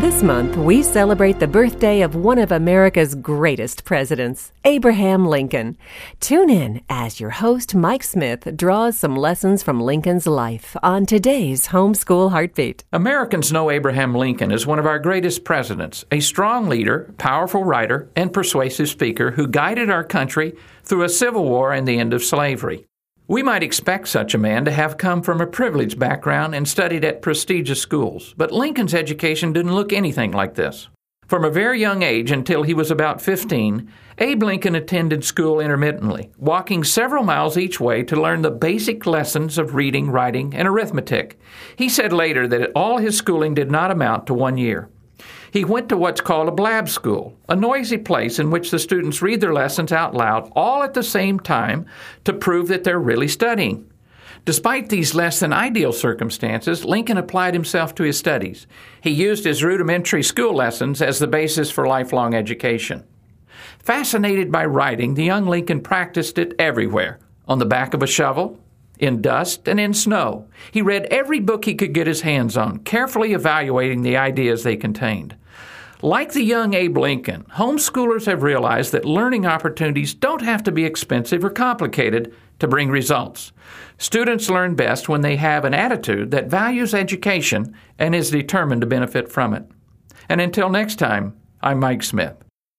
This month, we celebrate the birthday of one of America's greatest presidents, Abraham Lincoln. Tune in as your host, Mike Smith, draws some lessons from Lincoln's life on today's Homeschool Heartbeat. Americans know Abraham Lincoln as one of our greatest presidents, a strong leader, powerful writer, and persuasive speaker who guided our country through a civil war and the end of slavery. We might expect such a man to have come from a privileged background and studied at prestigious schools, but Lincoln's education didn't look anything like this. From a very young age until he was about 15, Abe Lincoln attended school intermittently, walking several miles each way to learn the basic lessons of reading, writing, and arithmetic. He said later that all his schooling did not amount to 1 year. He went to what's called a blab school, a noisy place in which the students read their lessons out loud, all at the same time, to prove that they're really studying. Despite these less than ideal circumstances, Lincoln applied himself to his studies. He used his rudimentary school lessons as the basis for lifelong education. Fascinated by writing, the young Lincoln practiced it everywhere, on the back of a shovel, in dust, and in snow. He read every book he could get his hands on, carefully evaluating the ideas they contained. Like the young Abe Lincoln, homeschoolers have realized that learning opportunities don't have to be expensive or complicated to bring results. Students learn best when they have an attitude that values education and is determined to benefit from it. And until next time, I'm Mike Smith.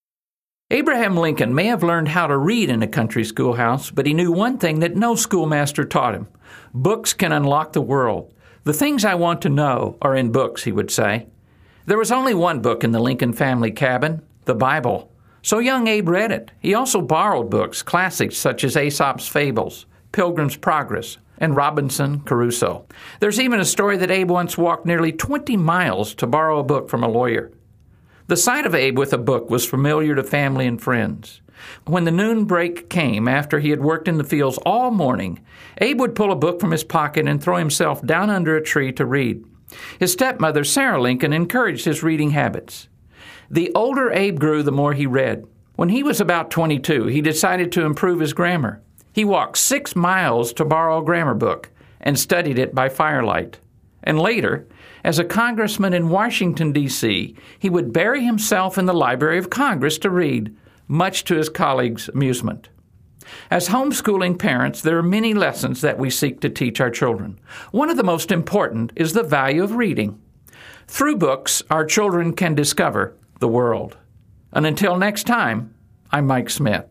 Abraham Lincoln may have learned how to read in a country schoolhouse, but he knew one thing that no schoolmaster taught him. Books can unlock the world. The things I want to know are in books, he would say. There was only one book in the Lincoln family cabin, the Bible. So young Abe read it. He also borrowed books, classics such as Aesop's Fables, Pilgrim's Progress, and Robinson Crusoe. There's even a story that Abe once walked nearly 20 miles to borrow a book from a lawyer. The sight of Abe with a book was familiar to family and friends. When the noon break came after he had worked in the fields all morning, Abe would pull a book from his pocket and throw himself down under a tree to read. His stepmother, Sarah Lincoln, encouraged his reading habits. The older Abe grew, the more he read. When he was about 22, he decided to improve his grammar. He walked 6 miles to borrow a grammar book and studied it by firelight. And later, as a congressman in Washington, D.C., he would bury himself in the Library of Congress to read, much to his colleagues' amusement. As homeschooling parents, there are many lessons that we seek to teach our children. One of the most important is the value of reading. Through books, our children can discover the world. And until next time, I'm Mike Smith.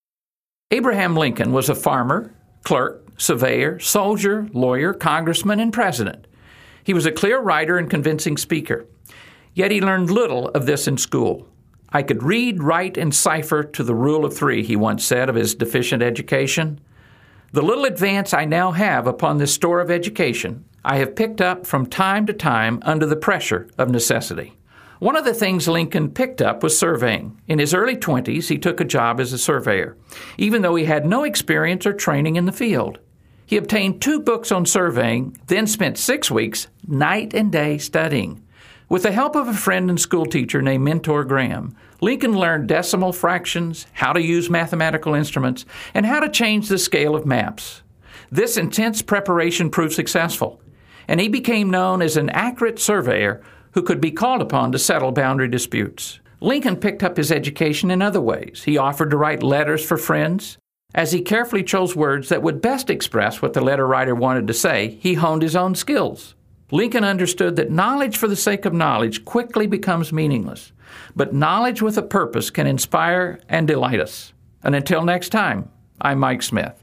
Abraham Lincoln was a farmer, clerk, surveyor, soldier, lawyer, congressman, and president. He was a clear writer and convincing speaker. Yet he learned little of this in school. I could read, write, and cipher to the rule of 3, he once said of his deficient education. The little advance I now have upon this store of education, I have picked up from time to time under the pressure of necessity. One of the things Lincoln picked up was surveying. In his early 20s, he took a job as a surveyor, even though he had no experience or training in the field. He obtained 2 books on surveying, then spent 6 weeks, night and day, studying. With the help of a friend and school teacher named Mentor Graham, Lincoln learned decimal fractions, how to use mathematical instruments, and how to change the scale of maps. This intense preparation proved successful, and he became known as an accurate surveyor who could be called upon to settle boundary disputes. Lincoln picked up his education in other ways. He offered to write letters for friends. As he carefully chose words that would best express what the letter writer wanted to say, he honed his own skills. Lincoln understood that knowledge for the sake of knowledge quickly becomes meaningless, but knowledge with a purpose can inspire and delight us. And until next time, I'm Mike Smith.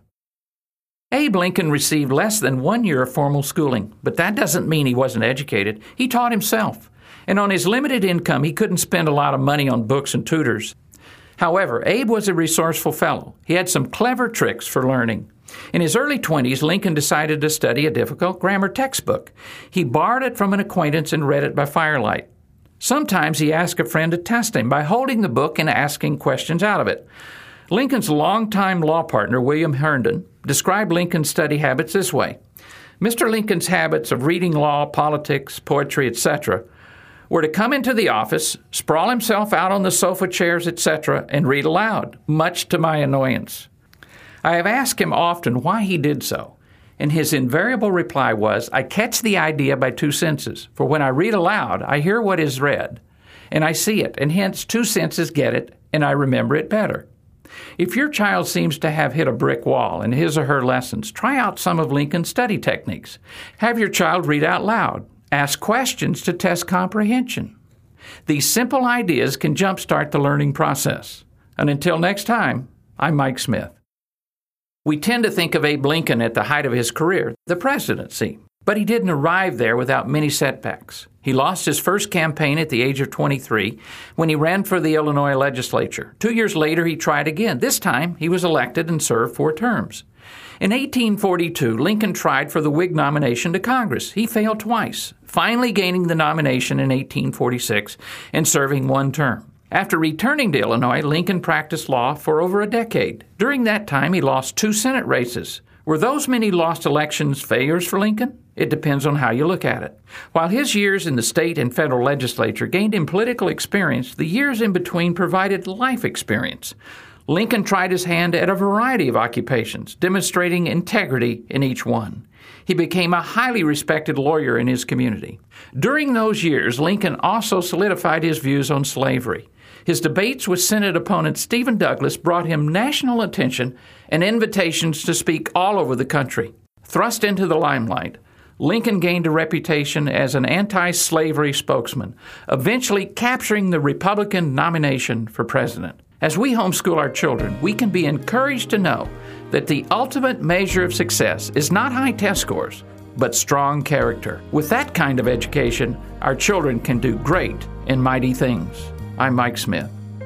Abe Lincoln received less than 1 year of formal schooling, but that doesn't mean he wasn't educated. He taught himself, and on his limited income, he couldn't spend a lot of money on books and tutors. However, Abe was a resourceful fellow. He had some clever tricks for learning. In his early 20s, Lincoln decided to study a difficult grammar textbook. He borrowed it from an acquaintance and read it by firelight. Sometimes he asked a friend to test him by holding the book and asking questions out of it. Lincoln's longtime law partner, William Herndon, described Lincoln's study habits this way. Mr. Lincoln's habits of reading law, politics, poetry, etc., were to come into the office, sprawl himself out on the sofa chairs, etc., and read aloud, much to my annoyance. I have asked him often why he did so, And his invariable reply was, I catch the idea by two senses, for when I read aloud, I hear what is read, and I see it, and hence two senses get it, and I remember it better. If your child seems to have hit a brick wall in his or her lessons, try out some of Lincoln's study techniques. Have your child read out loud. Ask questions to test comprehension. These simple ideas can jumpstart the learning process. And until next time, I'm Mike Smith. We tend to think of Abe Lincoln at the height of his career, the presidency, but he didn't arrive there without many setbacks. He lost his first campaign at the age of 23 when he ran for the Illinois legislature. 2 years later, he tried again. This time, he was elected and served 4 terms. In 1842, Lincoln tried for the Whig nomination to Congress. He failed twice, finally gaining the nomination in 1846 and serving 1 term. After returning to Illinois, Lincoln practiced law for over a decade. During that time, he lost 2 Senate races. Were those many lost elections failures for Lincoln? It depends on how you look at it. While his years in the state and federal legislature gained him political experience, the years in between provided life experience. Lincoln tried his hand at a variety of occupations, demonstrating integrity in each one. He became a highly respected lawyer in his community. During those years, Lincoln also solidified his views on slavery. His debates with Senate opponent Stephen Douglas brought him national attention and invitations to speak all over the country. Thrust into the limelight, Lincoln gained a reputation as an anti-slavery spokesman, eventually capturing the Republican nomination for president. As we homeschool our children, we can be encouraged to know that the ultimate measure of success is not high test scores, but strong character. With that kind of education, our children can do great and mighty things. I'm Mike Smith.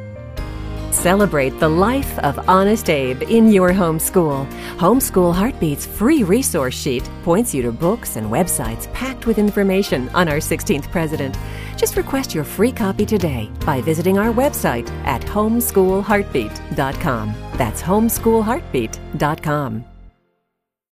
Celebrate the life of Honest Abe in your homeschool. Homeschool Heartbeat's free resource sheet points you to books and websites packed with information on our 16th president. Just request your free copy today by visiting our website at homeschoolheartbeat.com. That's homeschoolheartbeat.com.